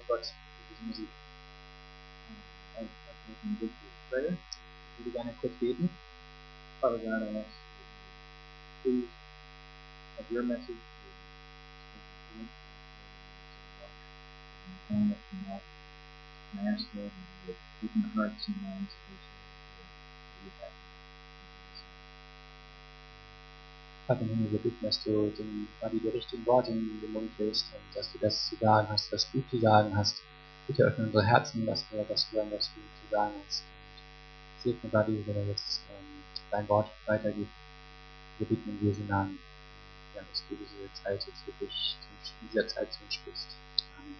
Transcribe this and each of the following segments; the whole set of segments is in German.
Gott für diese Musik. Ich würde gerne kurz beten. Father God, I ask, please have your message and I ask Lord that you would open hearts and minds to you have. Vater im Himmel, wir bitten, dass du die richtigen Worte in den Mund legst und dass du das zu sagen hast, was du zu sagen hast. Bitte öffne unsere Herzen, dass wir das hören, was du zu sagen hast. Segne Buddy, wenn er jetzt dein Wort weitergibt. Wir bitten in Jesu Namen, ja, dass du diese Zeit jetzt wirklich in dieser Zeit zu uns sprichst. Amen.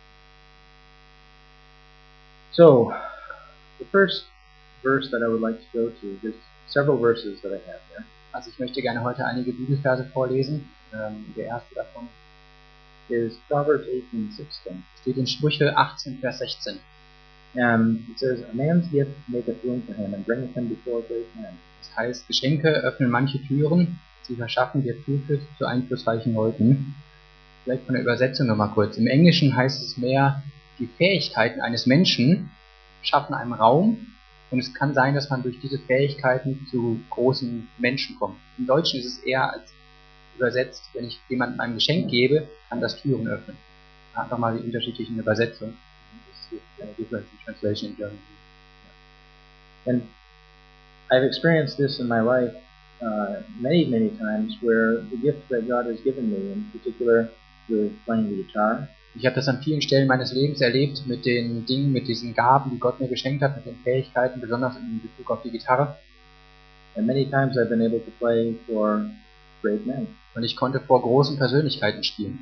So, the first verse that I would like to go to, there's several verses that I have here. Also ich möchte gerne heute einige Bibelverse vorlesen. Der erste davon is Proverbs 18:16. Steht in Sprüche 18, Vers 16. And it says, a man's gift maketh room for him and bringeth him before great men. Das heißt, Geschenke öffnen manche Türen, sie verschaffen dir Zutritt zu einflussreichen Leuten. Vielleicht von der Übersetzung nochmal kurz. Im Englischen heißt es mehr, die Fähigkeiten eines Menschen schaffen einen Raum und es kann sein, dass man durch diese Fähigkeiten zu großen Menschen kommt. Im Deutschen ist es eher als übersetzt, wenn ich jemandem ein Geschenk gebe, kann das Türen öffnen. Einfach mal die unterschiedlichen Übersetzungen. Difference in translation in German. And I've experienced this in my life many times where the gift that God has given me, in particular with playing the guitar. Ich habe das an vielen Stellen meines Lebens erlebt mit den Dingen, mit diesen Gaben, die Gott mir geschenkt hat, mit den Fähigkeiten, besonders in Bezug auf die Gitarre. And many times I've been able to play for great men. Und ich konnte vor großen Persönlichkeiten spielen.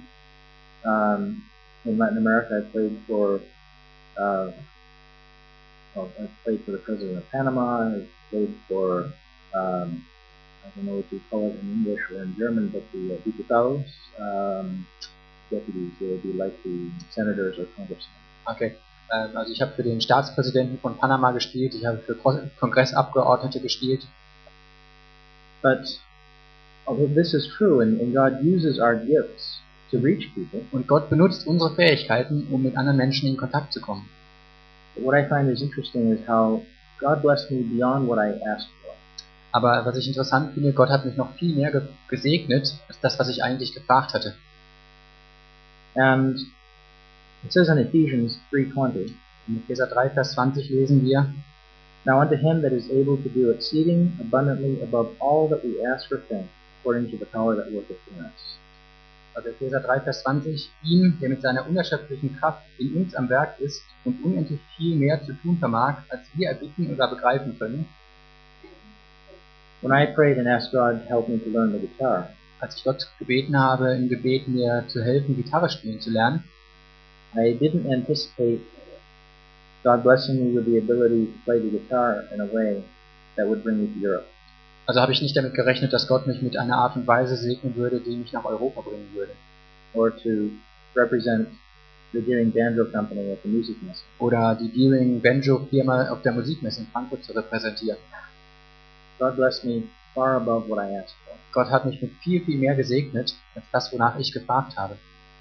In Latin America, I played for I played for the president of Panama. I played for I don't know what you call it in English or in German, but the diputados, deputies. They would be like the senators or congressmen. Okay. Also ich habe für den Staatspräsidenten von Panama gespielt. Ich habe für Kongressabgeordnete gespielt. But this is true, and God uses our gifts to reach people. Und Gott benutzt unsere Fähigkeiten, um mit anderen Menschen in Kontakt zu kommen. But what I find is interesting is how God blessed me beyond what I asked for. Aber was ich interessant finde, Gott hat mich noch viel mehr gesegnet, als das, was ich eigentlich gefragt hatte. And it says in Ephesians 3:20. In Epheser 3, Vers 20 lesen wir, Now unto him that is able to do exceeding abundantly above all that we ask or think, according to the power that worketh in us. Also Epheser 3, Vers 20, ihm, der mit seiner unerschöpflichen Kraft in uns am Werk ist und unendlich viel mehr zu tun vermag, als wir erbitten oder begreifen können. When I prayed and asked God to help me to learn the guitar, als ich Gott gebeten habe, im Gebet mir zu helfen, Gitarre spielen zu lernen, I didn't anticipate God blessing me with the ability to play the guitar in a way that would bring me to Europe. Also habe ich nicht damit gerechnet, dass Gott mich mit einer Art und Weise segnen würde, die mich nach Europa bringen würde. Or to represent the Deering Banjo Company at the Music Messe. Oder die Deering Banjo Firma auf der Musikmesse in Frankfurt zu repräsentieren. God blessed me far above what I asked for. Gott hat mich mit viel, viel mehr gesegnet, als das, wonach ich gefragt habe.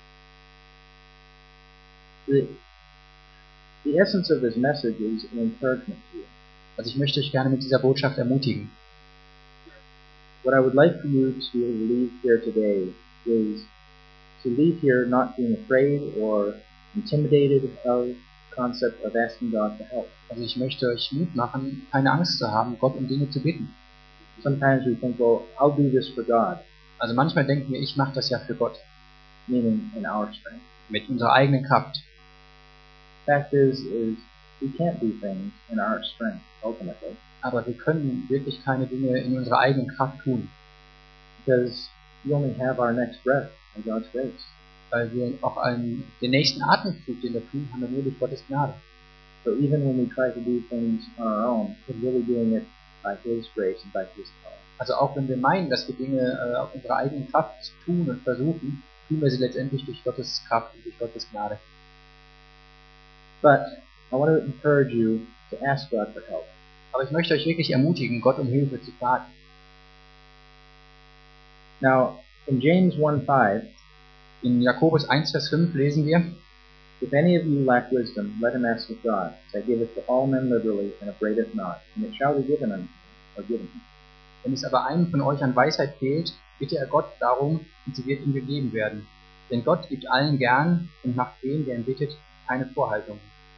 The essence of this message is an encouragement to you. Also ich möchte euch gerne mit dieser Botschaft ermutigen. What I would like for you to leave here today is to leave here not being afraid or intimidated of the concept of asking God to help. Also ich möchte euch Mut machen, keine Angst zu haben, Gott um Dinge zu bitten. Sometimes we think, well, I'll do this for God. Also manchmal denken wir, ich mache das ja für Gott. Meaning in our strength. Mit unserer eigenen Kraft. Fact is we can't do things in our strength ultimately. Aber wir können wirklich keine Dinge in unserer eigenen Kraft tun. Because we only have our next breath by God's grace. Weil wir auch den nächsten Atemzug, den wir tun, haben wir nur durch Gottes Gnade. So even when we try to do things on our own, we're really doing it by His grace and by His power. Also auch wenn wir meinen, dass wir Dinge auf unsere eigene Kraft tun und versuchen, tun wir sie letztendlich durch Gottes Kraft und durch Gottes Gnade. But I want to encourage you to ask God for help. Aber ich möchte euch wirklich ermutigen, Gott um Hilfe zu fragen. Now, in James 1:5, in Jakobus 1, Vers 5 lesen wir, If any of you lack wisdom, let him ask of God, that giveth to all men liberally, and upbraideth not, and it shall be given unto him, or given him. Wenn es aber einem von euch an Weisheit fehlt, bitte er Gott darum, und sie wird ihm gegeben werden. Denn Gott gibt allen gern und macht dem, der ihn bittet, keine Vorhaltung.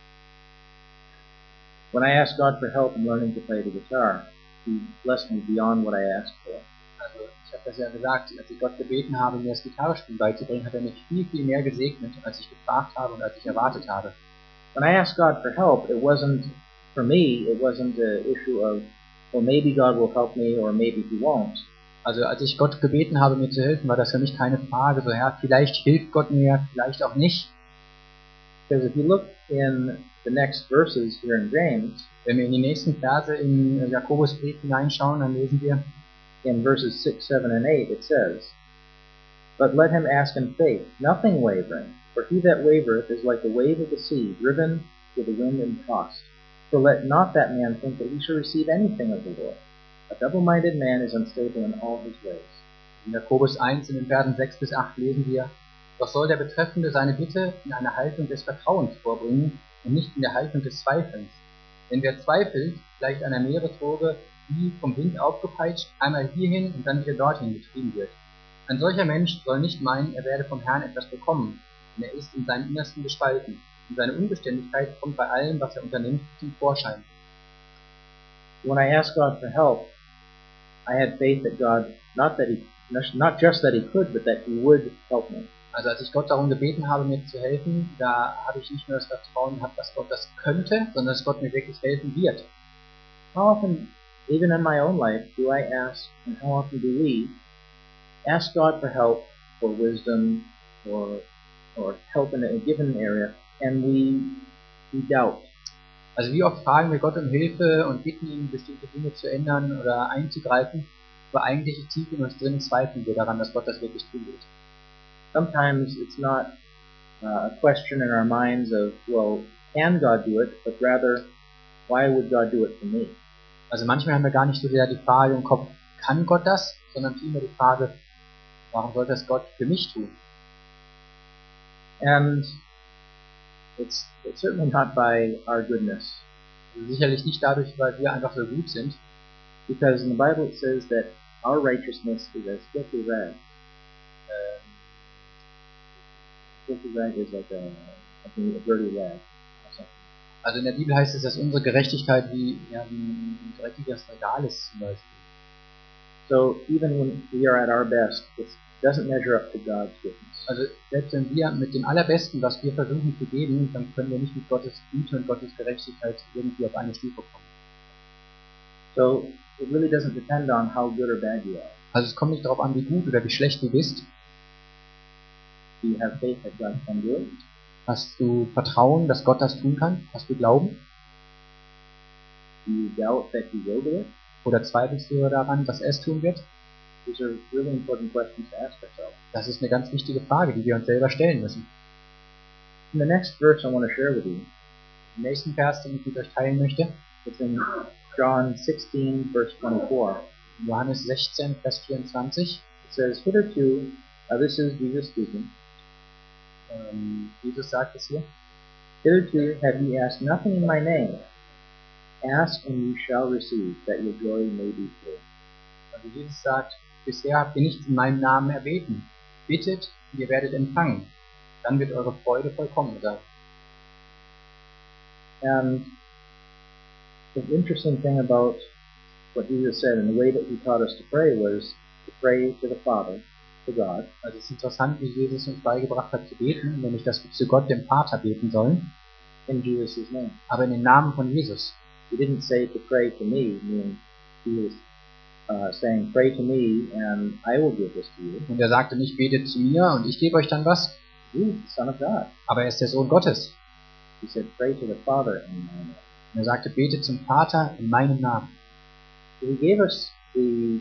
When I asked God for help in learning to play the guitar, he blessed me beyond what I asked for. Also ich habe das ja gesagt, als ich Gott gebeten habe, mir das Gitarrespielen beizubringen, hat er mich viel, viel mehr gesegnet, als ich gefragt habe und als ich erwartet habe. When I asked God for help, it wasn't, for me, it wasn't an issue of, well, maybe God will help me or maybe he won't. Also als ich Gott gebeten habe, mir zu helfen, war das für mich keine Frage, so ja, vielleicht hilft Gott mir, vielleicht auch nicht. Because if you look in the next verses here in James, wenn wir in die nächsten Verse in Jakobusbrief hineinschauen, dann lesen wir in verses 6, 7, and 8, it says, But let him ask in faith, nothing wavering, for he that wavereth is like the wave of the sea, driven with the wind and tossed. So let not that man think that he shall receive anything of the Lord. A double-minded man is unstable in all his ways. In Jakobus 1 in den Versen 6 bis 8 lesen wir, Doch soll der Betreffende seine Bitte in einer Haltung des Vertrauens vorbringen und nicht in der Haltung des Zweifelns. Denn wer zweifelt, gleicht einer Meereswoge, die vom Wind aufgepeitscht, einmal hierhin und dann wieder dorthin getrieben wird. Ein solcher Mensch soll nicht meinen, er werde vom Herrn etwas bekommen, denn er ist in seinem Innersten gespalten, und seine Unbeständigkeit kommt bei allem, was er unternimmt, zum Vorschein. When I asked God for help, I had faith that God, not just that he could, but that he would help me. Also als ich Gott darum gebeten habe, mir zu helfen, da habe ich nicht nur das Vertrauen gehabt, dass Gott das könnte, sondern dass Gott mir wirklich helfen wird. How often, even in my own life, do I ask, and how often do we ask God for help, for wisdom, or help in a given area, and we doubt. Also wie oft fragen wir Gott um Hilfe und bitten ihn, bestimmte Dinge zu ändern oder einzugreifen, aber eigentlich tief in uns drin zweifeln wir daran, dass Gott das wirklich tun wird. Sometimes it's not a question in our minds of, well, can God do it, but rather, why would God do it for me? Also manchmal haben wir gar nicht so sehr die Frage im Kopf, kann Gott das, sondern vielmehr die Frage, warum soll das Gott für mich tun? And it's certainly not by our goodness. Also sicherlich nicht dadurch, weil wir einfach so gut sind. Because in the Bible it says that our righteousness is as filthy rags. Filthy rag is like a dirty rag. Also in der Bibel heißt es, dass unsere Gerechtigkeit wie ein dreckiges Regal ist zum Beispiel. So even when we are at our best, it doesn't measure up to God's goodness. Also selbst wenn wir mit dem Allerbesten, was wir versuchen zu geben, dann können wir nicht mit Gottes Güte und Gottes Gerechtigkeit irgendwie auf eine Stufe kommen. So it really doesn't depend on how good or bad you are. Also es kommt nicht darauf an, wie gut oder wie schlecht du bist. Do you have faith that God can do it? Hast du Vertrauen, dass Gott das tun kann? Hast du Glauben? Do you doubt that he will do it? Oder zweifelst du daran, dass er es tun wird? These are really important questions to ask ourselves. Das ist eine ganz wichtige Frage, die wir uns selber stellen müssen. In the next verse I want to share with you, im nächsten Vers, den ich mit euch teilen möchte, it's in John 16, verse 24. Johannes 16, Vers 24. It says, Hitherto, this is Jesus speaking. Jesus sagt es hier. Hitherto have ye asked nothing in my name. Ask and ye shall receive, that your joy may be full. Also Jesus sagt, bisher habt ihr nichts in meinem Namen erbeten. Bittet, und ihr werdet empfangen. Dann wird eure Freude vollkommen sein. And the interesting thing about what Jesus said and the way that he taught us to pray was to pray to the Father, to God. Also es ist interessant, wie Jesus uns beigebracht hat zu beten, nämlich dass wir zu Gott, dem Vater, beten sollen. In Jesus' name. Aber in den Namen von Jesus. He didn't say to pray to me, meaning he was saying, pray to me and I will give this to you. Und er sagte nicht, betet zu mir und ich gebe euch dann was. He's the Son of God. Aber er ist der Sohn Gottes. He said, pray to the Father in my name. Und er sagte, betet zum Vater in meinem Namen. So he gave us the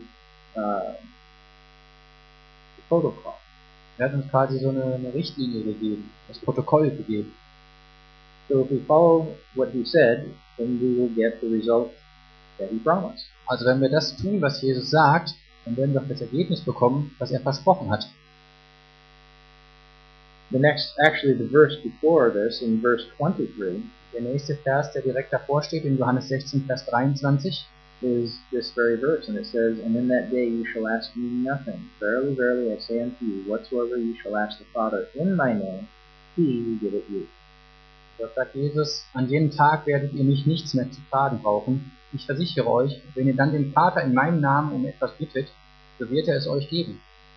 protocol. Er hat uns quasi so eine Richtlinie gegeben, das Protokoll gegeben. So if we follow what he said, then we will get the result that he promised. Also wenn wir das tun, was Jesus sagt, dann werden wir auch das Ergebnis bekommen, was er versprochen hat. the verse before this, in verse 23, Der nächste Vers, der direkt davor steht, in Johannes 16, Vers 23, is this very verse, and it says, "And in that day you shall ask me nothing. Verily, verily, I say unto you, whatsoever you shall ask the Father in my name, he will give it you." dort sagt Jesus, an jenem Tag werdet ihr mich nichts mehr zu fragen brauchen. Ich versichere euch, wenn ihr dann den Vater in meinem Namen um etwas bittet, so wird er es euch geben.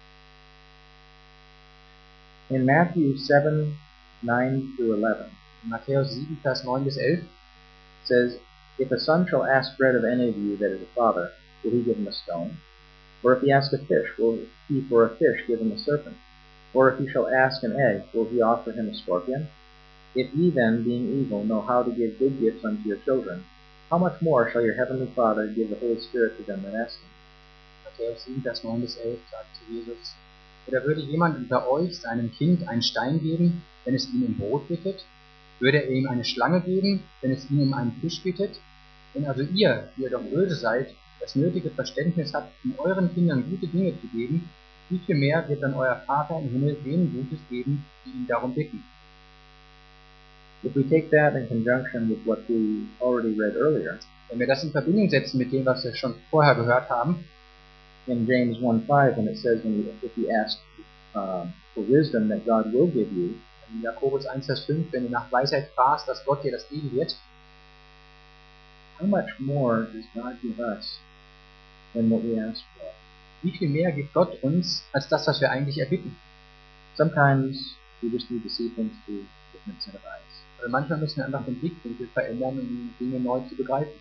In Matthew 7, 9 through 11, In Matthäus 7, Vers 9 bis 11, it says, "If a son shall ask bread of any of you that is a father, will he give him a stone? Or if he ask a fish, will he for a fish give him a serpent? Or if he shall ask an egg, will he offer him a scorpion? If ye then, being evil, know how to give good gifts unto your children, how much more shall your heavenly Father give the Holy Spirit to them that ask him?" Matthäus 7, Vers 9 bis 11 sagt zu Jesus, oder würde jemand unter euch seinem Kind einen Stein geben, wenn es ihn um Brot bittet? Würde er ihm eine Schlange geben, wenn es ihn um einen Fisch bittet? Wenn also ihr, die ihr doch böse seid, das nötige Verständnis habt, um euren Kindern gute Dinge zu geben, wie viel mehr wird dann euer Vater im Himmel denen Gutes geben, die ihn darum bitten? If we take that in conjunction with what we already read earlier, Wenn wir das in Verbindung setzen mit dem, was wir schon vorher gehört haben, in James 1:5, when it says, if you ask for wisdom, that God will give you, in Jakobus 1, Vers 5, wenn du nach Weisheit fragst, dass Gott dir das geben wird, how much more does God give us than what we ask for? wie viel mehr gibt Gott uns, als das, was wir eigentlich erbitten? Sometimes we just need to see things through a different set of eyes. Also manchmal müssen wir einfach den Blickwinkel verändern, um Dinge neu zu begreifen.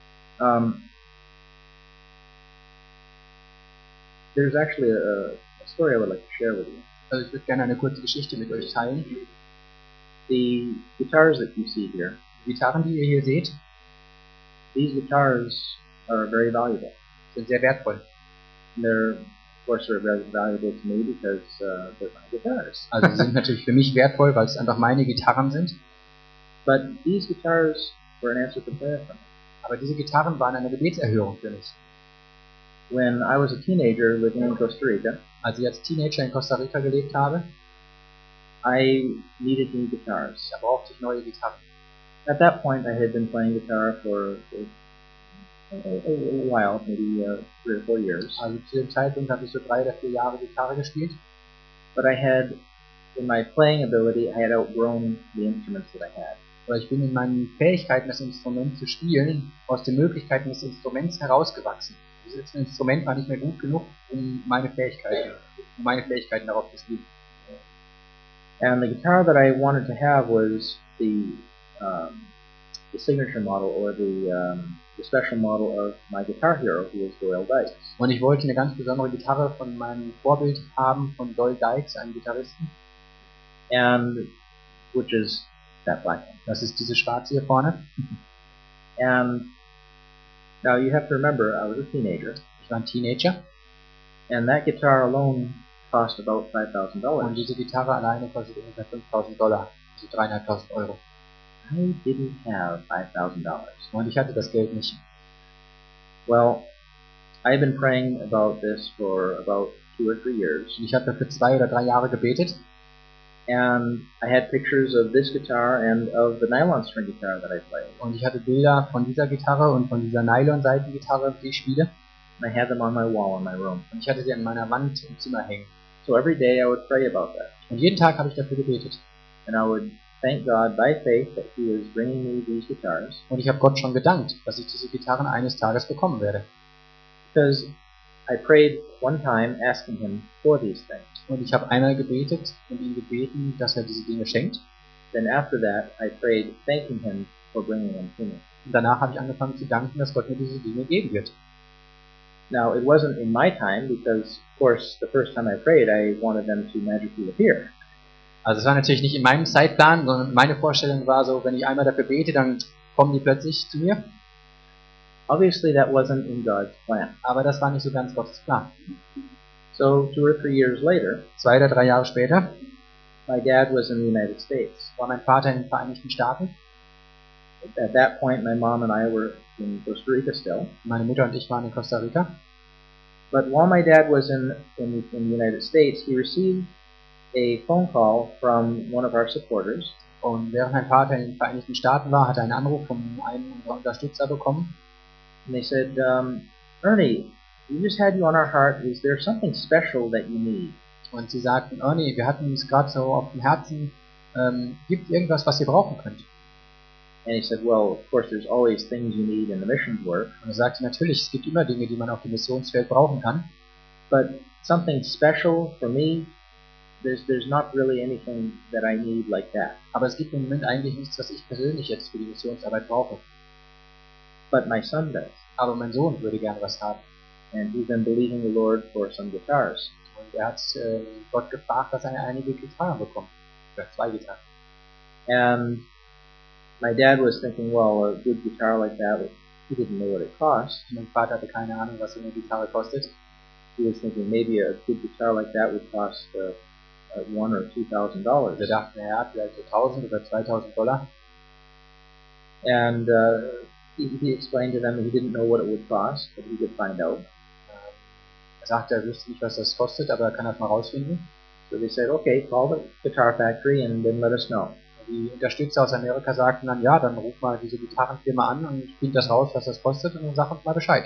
There's actually a story I would like to share with you. Also ich würde gerne eine kurze Geschichte mit euch teilen. The guitars that you see here, Die Gitarren, die ihr hier seht, these guitars are very valuable. sind sehr wertvoll. And they're, of course, they're very valuable to me because they're my guitars. Also sie sind natürlich für mich wertvoll, weil es einfach meine Gitarren sind. But these guitars were an answer to prayer for me. Aber diese Gitarren waren eine Gebetserhörung für mich. When I was a teenager living in Costa Rica, Als ich als Teenager in Costa Rica gelebt habe, I needed new guitars. da brauchte ich neue Gitarren. At that point, I had been playing guitar for a while, maybe 3 or 4 years. Also zu dem Zeitpunkt habe ich so 3 oder 4 Jahre Gitarre gespielt. But I had, in my playing ability, I had outgrown the instruments that I had. Aber ich bin in meinen Fähigkeiten, das Instrument zu spielen, aus den Möglichkeiten des Instruments herausgewachsen. Dieses Instrument war nicht mehr gut genug, um meine Fähigkeiten darauf zu spielen. And the guitar that I wanted to have was the signature model, or the special model of my guitar hero, who is Doyle Dykes. Und ich wollte eine ganz besondere Gitarre von meinem Vorbild haben, von Doyle Dykes, einem Gitarristen. And which is that black one. Das ist diese schwarze hier vorne. And now you have to remember, I was a teenager. Ich war ein Teenager. And that guitar alone cost about Und $5,000. diese Gitarre alleine kostet ungefähr $5.000, also 3.500 Euro. I didn't have $5,000. Und ich hatte das Geld nicht. Well, I've been praying about this for about 2 or 3 years. Und ich habe dafür 2 oder 3 Jahre gebetet. And I had pictures of this guitar and of the nylon string guitar that I played. Und ich hatte Bilder von dieser Gitarre und von dieser Nylon-Seitengitarre, die ich spiele. And I had them on my wall in my room. Und ich hatte sie an meiner Wand im Zimmer hängen. So every day I would pray about that. Und jeden Tag habe ich dafür gebetet. And I would thank God by faith that He was bringing me these guitars. Und ich habe Gott schon gedankt, dass ich diese Gitarren eines Tages bekommen werde. Because I prayed one time asking Him for these things. Und ich habe einmal gebetet und ihn gebeten, dass er diese Dinge schenkt. Then after that, I prayed thanking Him for bringing them to me. Und danach habe ich angefangen zu danken, dass Gott mir diese Dinge geben wird. Now, it wasn't in my time because, of course, the first time I prayed, I wanted them to magically appear. Also es war natürlich nicht in meinem Zeitplan, sondern meine Vorstellung war so, wenn ich einmal dafür bete, dann kommen die plötzlich zu mir. Obviously, that wasn't in God's plan. Aber das war nicht so ganz Gottes Plan. So 2 or 3 years later, 2 oder 3 Jahre später my dad was in the United States. war mein Vater in den Vereinigten Staaten. At that point, my mom and I were in Costa Rica still. Meine Mutter und ich waren in Costa Rica. But while my dad was in the United States, he received a phone call from one of our supporters. Und während mein Vater in den Vereinigten Staaten war, hat er einen Anruf von einem unserer Unterstützer bekommen. And they said, Ernie, we just had you on our heart. Is there something special that you need? Und sie sagten, Ernie, wir hatten uns gerade so auf dem Herzen, gibt irgendwas, was ihr brauchen könnt? And he said, well, of course, there's always things you need in the mission work. Und er sagte, natürlich, es gibt immer Dinge, die man auf dem Missionsfeld brauchen kann. But something special for me, there's not really anything that I need like that. Aber es gibt im Moment eigentlich nichts, was ich persönlich jetzt für die Missionsarbeit brauche. But my son does. Aber mein Sohn würde gerne was haben. And he's been believing the Lord for some guitars. Und er hat Gott gefragt, dass er einige Gitarren bekommt. Oder 2 Gitarren. And my dad was thinking, well, a good guitar like that, he didn't know what it cost. Mein Vater hatte keine Ahnung, was so eine Gitarre kostet. He was thinking maybe a good guitar like that would cost $1,000 or $2,000. Wir dachten, ja, vielleicht so 1.000 oder 2.000 Dollar. And he explained to them he didn't know what it would cost, but he could find out. Er sagte, er wüsste nicht, was das kostet, aber er kann das mal rausfinden. So they said, okay, call the guitar factory and then let us know. Die Unterstützer aus Amerika sagten dann, ja, dann ruf mal diese Gitarrenfirma an und find das raus, was das kostet, und dann sag uns mal Bescheid.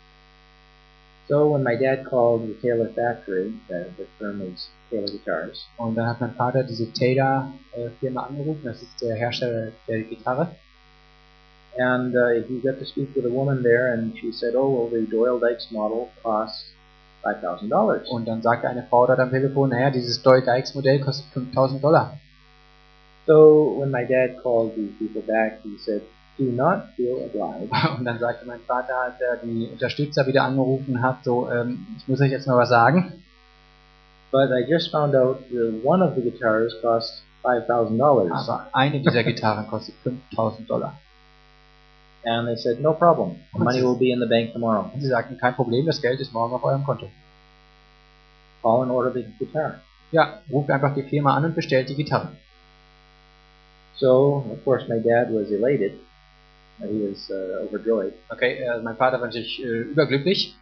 So when my dad called the Taylor factory, the firm is Taylor Guitars. Und dann hat mein Vater diese Taylor-Firma angerufen, das ist der Hersteller der Gitarre. And he got to speak with a woman there, and she said, oh, well, the Doyle Dykes model costs $5,000. Und dann sagte eine Frau dort am Telefon, naja, dieses Doyle Dykes Modell kostet $5.000. So when my dad called these people back, he said, do not feel obliged. Und dann sagte mein Vater, als er die Unterstützer wieder angerufen hat, so, ich muss euch jetzt mal was sagen. But I just found out that one of the guitars costs $5,000. Aber eine dieser Gitarren kostet $5.000. And they said, no problem. The money will be in the bank tomorrow. Und sie sagten, kein Problem, das Geld ist morgen auf eurem Konto. Call and order the guitar. Ja, ruft einfach die Firma an und bestellt die Gitarre. So, of course, my dad was elated. He was overjoyed. Okay, mein Vater war natürlich überglücklich.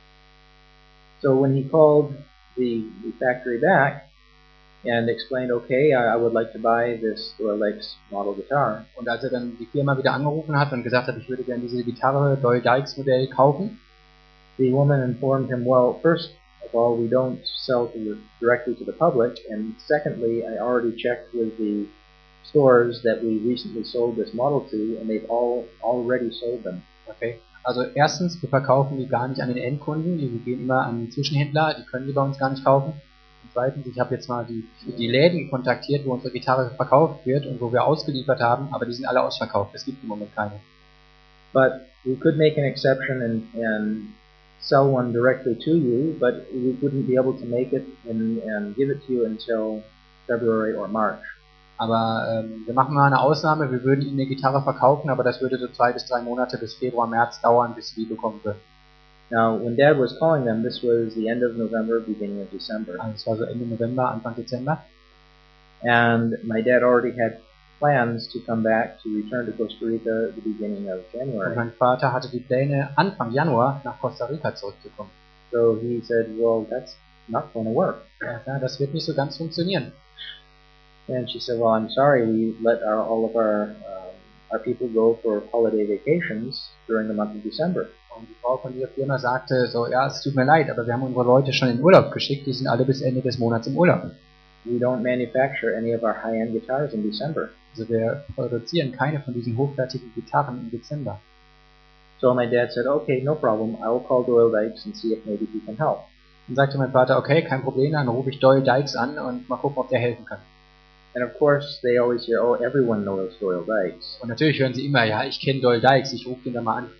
So when he called the factory back and explained, okay, I would like to buy this Doyle Dykes model guitar. Und als er dann die Firma wieder angerufen hat und gesagt hat, ich würde gerne diese Gitarre Doyle Dykes Modell kaufen, the woman informed him, well, first of all, we don't sell directly to the public, and secondly, I already checked with the stores that we recently sold this model to, and they've already sold them. Okay. Also erstens, wir verkaufen die gar nicht an den Endkunden, die gehen immer an den Zwischenhändler, die können die bei uns gar nicht kaufen. Und zweitens, ich habe jetzt mal die Läden kontaktiert, wo unsere Gitarre verkauft wird und wo wir ausgeliefert haben, aber die sind alle ausverkauft, es gibt im Moment keine. But we could make an exception and sell one directly to you, but we wouldn't be able to make it and give it to you until February or March. Aber wir machen mal eine Ausnahme, wir würden Ihnen eine Gitarre verkaufen, aber das würde so 2 bis 3 Monate bis Februar, März dauern, bis Sie die bekommen würden. Now, when Dad was calling them, this was the end of November, beginning of December. Also es war so Ende November, Anfang Dezember. And my dad already had plans to come back to return to Costa Rica at the beginning of Und January. mein Vater hatte die Pläne, Anfang Januar nach Costa Rica zurückzukommen. So he said, well, that's not going to work. Ja, das wird nicht so ganz funktionieren. And she said, well, I'm sorry, we let all of our people go for holiday vacations during the month of December. Und die Frau von dieser Firma sagte so, ja, es tut mir leid, aber wir haben unsere Leute schon in Urlaub geschickt, die sind alle bis Ende des Monats im Urlaub. We don't manufacture any of our high-end guitars in December. Also wir produzieren keine von diesen hochwertigen Gitarren im Dezember. So my dad said, okay, no problem, I will call Doyle Dykes and see if maybe he can help. Dann sagte mein Vater, okay, kein Problem, dann rufe ich Doyle Dykes an und mal gucken, ob der helfen kann. And of course, they always hear, oh, everyone knows Doyle Dykes. Und natürlich hören sie immer, ja, ich kenne Doyle Dykes, ich rufe den da mal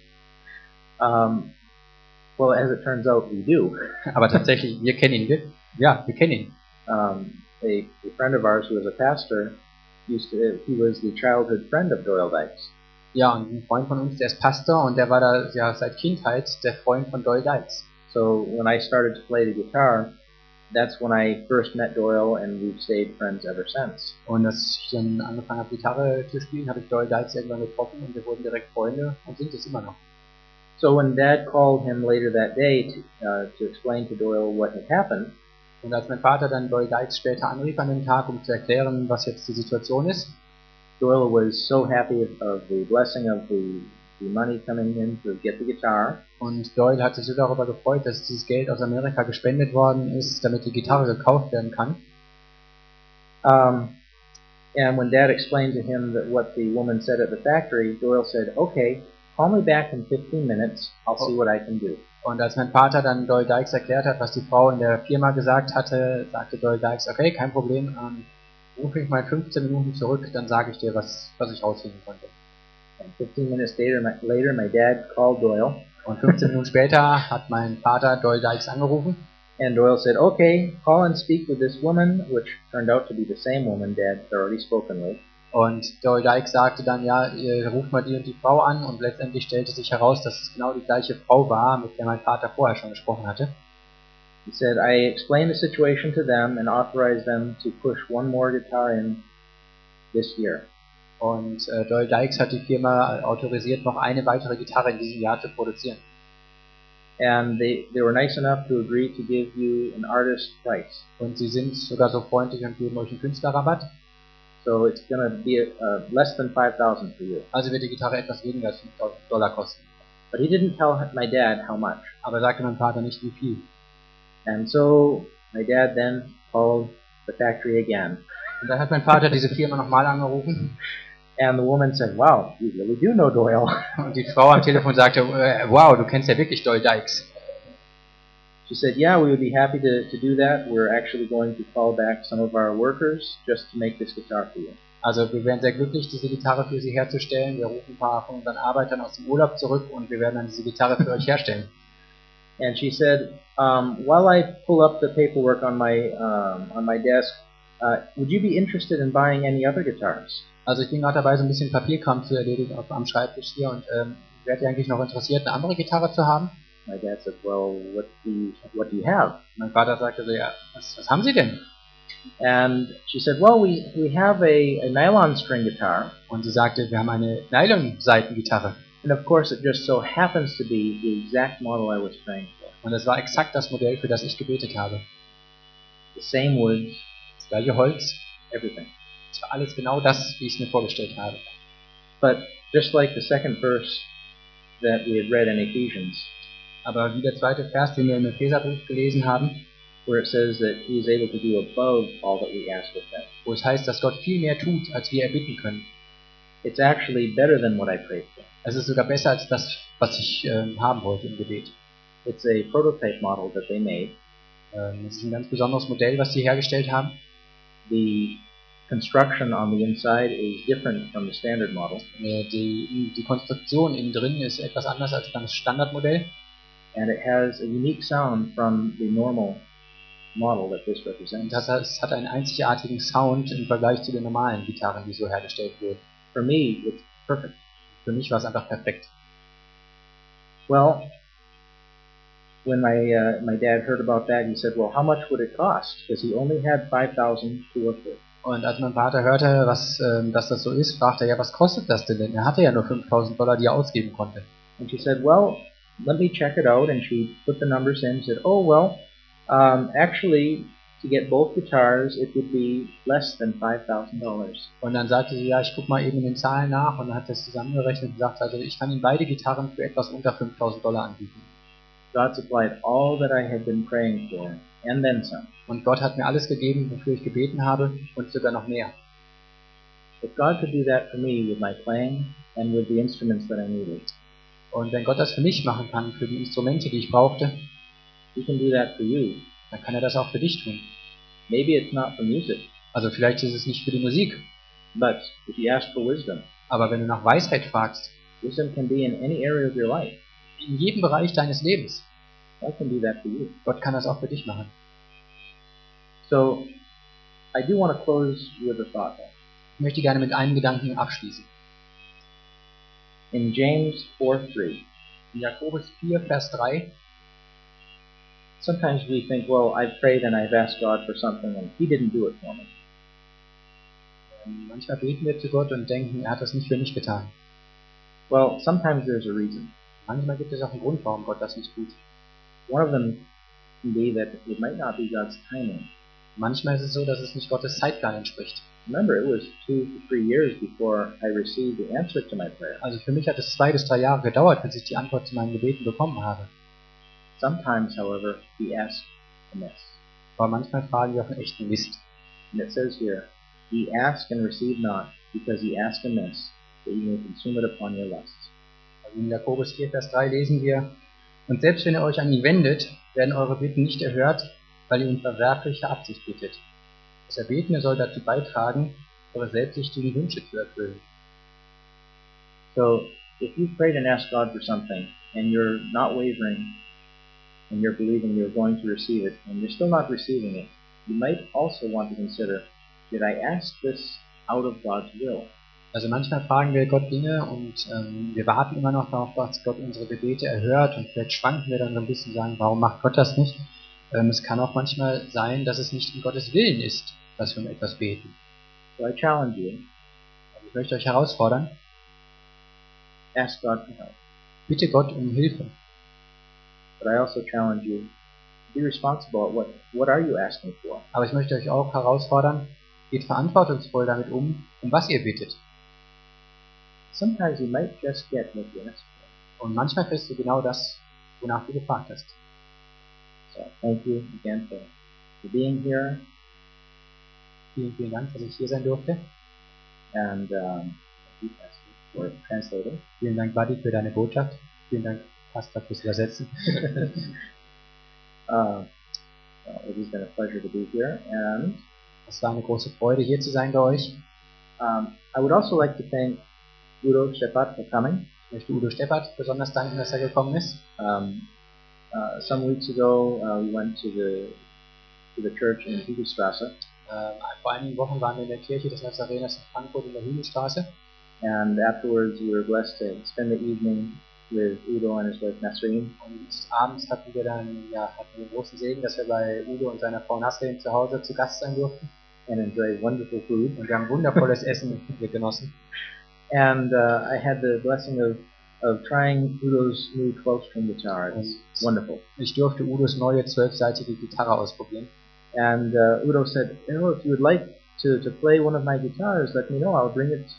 an. Well, as it turns out, we do. Aber tatsächlich, wir kennen ihn. Ja, wir kennen ihn. A friend of ours who was a pastor, he was the childhood friend of Doyle Dykes. Ja, und ein Freund von uns, der ist Pastor und der war da ja seit Kindheit der Freund von Doyle Dykes. So when I started to play the guitar, that's when I first met Doyle, and we've stayed friends ever since. Und als ich dann angefangen habe, Gitarre zu spielen, habe ich Doyle Dykes irgendwann getroffen und wir wurden direkt Freunde und sind es immer noch. So when Dad called him later that day to explain to Doyle what had happened, Und als mein Vater dann Doyle Dykes später anrief an dem Tag, um zu erklären, was jetzt die Situation ist, Doyle was so happy of the blessing of the money coming in to get the guitar. und Doyle hat sich so darüber gefreut, dass dieses Geld aus Amerika gespendet worden ist, damit die Gitarre gekauft werden kann. And when Dad explained to him that what the woman said at the factory, Doyle said, "Okay, call me back in 15 minutes. I'll see what I can do." Und als mein Vater dann Doyle Dykes erklärt hat, was die Frau in der Firma gesagt hatte, sagte Doyle Dykes, okay, kein Problem, rufe ich mal 15 Minuten zurück, dann sage ich dir, was ich rausfinden konnte. And 15 minutes later, my dad called Doyle. Und 15 Minuten später hat mein Vater Doyle Dykes angerufen. And Doyle said, "Okay, call and speak with this woman," which turned out to be the same woman Dad had already spoken with. Und Doyle Dykes sagte dann, ja, ruft mal die und die Frau an, und letztendlich stellte sich heraus, dass es genau die gleiche Frau war, mit der mein Vater vorher schon gesprochen hatte. He said, "I explained the situation to them and authorized them to push one more guitar in this year." Und Doyle Dykes hat die Firma autorisiert, noch eine weitere Gitarre in diesem Jahr zu produzieren. And they were nice enough to agree to give you an artist price. Und sie sind sogar so freundlich und geben euch einen Künstlerrabatt. So it's going to be less than $5,000 for you. Also wird die Gitarre etwas weniger als $5.000 kosten. But he didn't tell my dad how much. Aber sagte mein Vater nicht, wie viel. And so my dad then called the factory again. Und dann hat mein Vater diese Firma nochmal angerufen. And the woman said, "Wow, you really do know Doyle." Und die Frau am Telefon sagte, wow, du kennst ja wirklich Doyle Dykes. She said, "Yeah, we would be happy to do that. We're actually going to call back some of our workers just to make this guitar for you." Also wir wären sehr glücklich, diese Gitarre für Sie herzustellen. Wir rufen ein paar von unseren Arbeitern aus dem Urlaub zurück und wir werden dann diese Gitarre für euch herstellen. And she said, "While I pull up the paperwork on my desk, would you be interested in buying any other guitars?" Also ich bin gerade dabei, so ein bisschen Papierkram zu erledigen am Schreibtisch hier, und wärt ihr eigentlich noch interessiert, eine andere Gitarre zu haben? My dad said, "Well, what do you have?" Mein Vater sagte so, ja, was haben Sie denn? And she said, "Well, we have a nylon string guitar." Und sie sagte, wir haben eine Nylon-Seitengitarre. And of course, it just so happens to be the exact model I was praying for. Und es war exakt das Modell, für das ich gebetet habe. The same wood, Das gleiche Holz, everything. es war alles genau das, wie ich es mir vorgestellt habe. But just like the second verse that we had read in Ephesians, Aber wie der zweite Vers, den wir im Epheserbrief gelesen haben, where it says that he is able to do above all that we ask of him, wo es heißt, dass Gott viel mehr tut, als wir erbitten können. it's actually better than what I prayed for. Es ist sogar besser als das, was ich haben wollte im Gebet. It's a prototype model that they made. Es ist ein ganz besonderes Modell, was sie hergestellt haben. The construction on the inside is different from the standard model, Die Konstruktion innen drin ist etwas anders als das Standardmodell. and it has a unique sound from the normal model that this Und represents. das hat einen einzigartigen Sound im Vergleich zu den normalen Gitarren, die so hergestellt wurden. For me, it's perfect. Für mich war es einfach perfekt. Well, when my dad heard about that, he said, "Well, how much would it cost?" Because he only had 5,000 to work with. Und als mein Vater hörte, dass das so ist, fragte er, ja, was kostet das denn? Er hatte ja nur $5.000, die er ausgeben konnte. And she said, "Well, let me check it out." And she put the numbers in and said, "Oh, well, actually, to get both guitars, it would be less than $5,000. Und dann sagte sie, ja, ich guck mal eben in den Zahlen nach, und dann hat das zusammengerechnet und gesagt, also ich kann Ihnen beide Gitarren für etwas unter $5.000 anbieten. God supplied all that I had been praying for, and then some. Und Gott hat mir alles gegeben, wofür ich gebeten habe, und sogar noch mehr. If God could do that for me with my playing and with the instruments that I needed, Und wenn Gott das für mich machen kann, für die Instrumente, die ich brauchte, He can do that for you. dann kann er das auch für dich tun. Maybe it's not for music, Also vielleicht ist es nicht für die Musik, but if you ask for wisdom, aber wenn du nach Weisheit fragst, wisdom can be in any area of your life. in jedem Bereich deines Lebens, God can do that for you. Gott kann das auch für dich machen. So, I do want to close with a thought. Ich möchte gerne mit einem Gedanken abschließen. In James 4:3, In Jakobus 4, Vers 3, sometimes we think, well, I've prayed and I've asked God for something and He didn't do it for me. manchmal beten wir zu Gott und denken, er hat das nicht für mich getan. Well, sometimes there's a reason. Manchmal gibt es auch einen Grund, warum Gott das nicht tut. One of them can be that it might not be God's timing. Manchmal ist es so, dass es nicht Gottes Zeitplan entspricht. Remember, it was 2 to 3 years before I received the answer to my prayer. Also für mich hat es 2 bis 3 Jahre gedauert, bis ich die Antwort zu meinen Gebeten bekommen habe. Sometimes, however, we ask amiss. Aber manchmal fragen wir auf einen echten Mist. And it says here, ye ask and receive not, because ye ask amiss, that ye may consume it upon your lusts. Also in Jakobus 4, Vers 3 lesen wir, und selbst wenn ihr euch an ihn wendet, werden eure Bitten nicht erhört, weil ihr in verwerflicher Absicht bittet. Das Erbetene soll dazu beitragen, eure selbstsüchtigen Wünsche zu erfüllen. So, if you've prayed and asked God for something, and you're not wavering, and you're believing you're going to receive it, and you're still not receiving it, you might also want to consider, did I ask this out of God's will? Also manchmal fragen wir Gott Dinge und wir warten immer noch darauf, dass Gott unsere Gebete erhört und vielleicht schwanken wir dann so ein bisschen und sagen, warum macht Gott das nicht? Es kann auch manchmal sein, dass es nicht in Gottes Willen ist, dass wir um etwas beten. So I challenge you, Also ich möchte euch herausfordern, ask God for help. bitte Gott um Hilfe. But I also challenge you, be responsible at what are you asking for? Aber ich möchte euch auch herausfordern, geht verantwortungsvoll damit um was ihr bittet. Sometimes you might just get what you ask for. Und manchmal kriegst du genau das, wonach du gefragt hast. So thank you again for being here. Vielen, vielen Dank, dass ich hier sein durfte. And thank you, Pastor, for translating. Vielen Dank, Buddy, für deine Botschaft. Vielen Dank, Pastor, fürs Übersetzen. It has been a pleasure to be here. And Es war eine große Freude, hier zu sein bei euch. I would also like to thank Udo Shepat for coming. Ich möchte Udo Steppert besonders danken, dass er gekommen ist. Some weeks ago, we went to the church in Hügelstraße. Vor einigen Wochen waren wir in der Kirche des Nazareners in Frankfurt in der Hügelstraße. And afterwards, we were blessed to spend the evening with Udo and his wife Nasreen. Und abends hatten wir den großen Segen, dass wir bei Udo und seiner Frau Nasrin zu Hause zu Gast sein durften. And enjoy wonderful food. Und wir haben wundervolles Essen genossen. And I had the blessing of trying Udo's new 12-string guitar. It's wonderful. Ich durfte Udos neue 12-seitige Gitarre ausprobieren. And Udo said, "Oh, if you would like to play one of my guitars, let me know. I'll bring it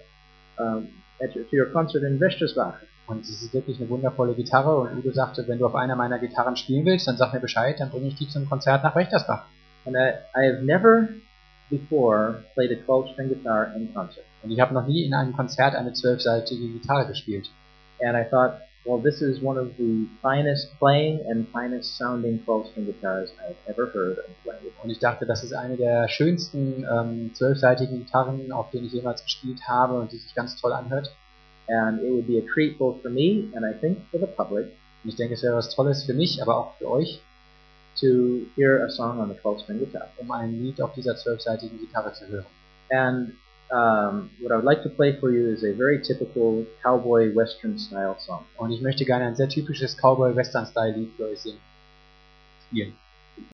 to your concert in Wächtersbach." Und es ist wirklich eine wundervolle Gitarre. Und Udo sagte, wenn du auf einer meiner Gitarren spielen willst, dann sag mir Bescheid, dann bringe ich die zum Konzert nach Wächtersbach. And I have never before played a 12-string guitar in concert. Und ich habe noch nie in einem Konzert eine 12-seitige Gitarre gespielt. And I thought, well, this is one of the finest playing and finest sounding 12-string guitars I've ever heard and played. Und ich dachte, das ist eine der schönsten 12-seitigen Gitarren, auf denen ich jemals gespielt habe und die sich ganz toll anhört. And it would be a treat both for me and I think for the public. Und ich denke, es wäre was Tolles für mich, aber auch für euch, to hear a song on the 12-string guitar. Ein Lied auf dieser 12-seitigen Gitarre zu hören. And what I would like to play for you is a very typical cowboy western style song. Und ich möchte gerne ein sehr typisches Cowboy Western Style Lied für euch singen. Spielen.